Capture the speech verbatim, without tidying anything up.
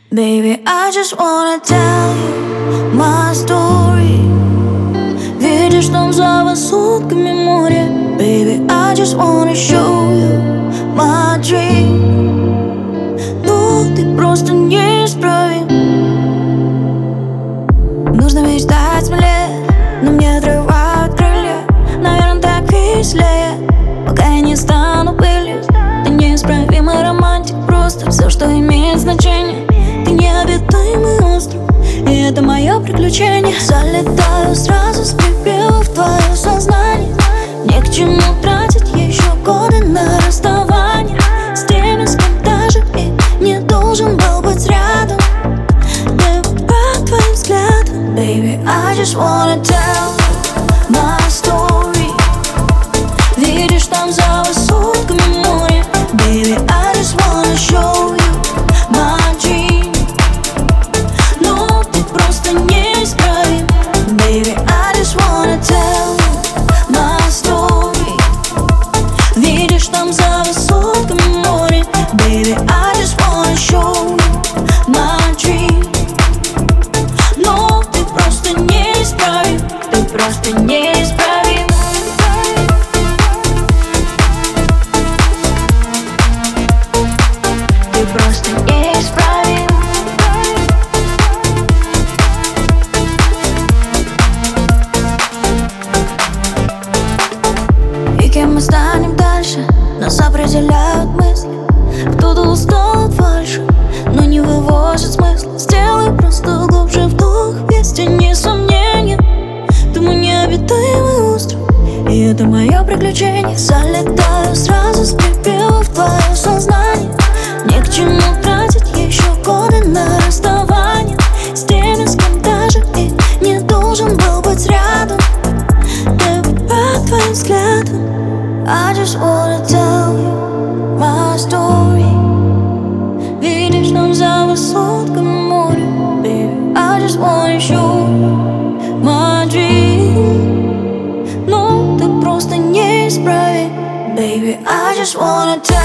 Baby, I just wanna tell you my story. Видишь там за высотками море. Baby, I just wanna show you my dream. Но ты просто неисправим. Нужно мечтать смелее, но мне отрывают крылья. Наверное, так веселее, пока я не стану пылью. Ты неисправимый романтик, просто все, что имеет значение. Ты необитаемый остров, и это мое приключение. Залетаю сразу с припева в твое сознание. Не к чему тратить еще годы на расставание с теми, с кем даже и не должен был быть рядом. Я по твоим взглядам. Baby, I just wanna tell my story. Видишь там за высотками море. Baby, I just wanna show you my dream. Но ты просто неисправим. Baby, I just wanna tell my story. Видишь там за высотками море. Baby, I just wanna show you my dream. Но ты просто неисправим. Ты просто неисправим. Ты просто неисправим. И кем мы станем дальше, нас определяют мысли. Кто-то устал от фальши, но не вывозит смысла. Сделай просто глубже вдох, без тени сомнения. Ты мой необитаемый остров, и это мое приключение. Залетаю сразу с припева в твое сознание. Ни к чему тратить еще годы на расставание с теми, с кем даже и не должен был быть рядом. Я по твоим взглядам. I just wanna tell you my story. Видишь там за высотками море. Baby, I just wanna show you my dream. Но ты просто неисправим. Baby, I just wanna tell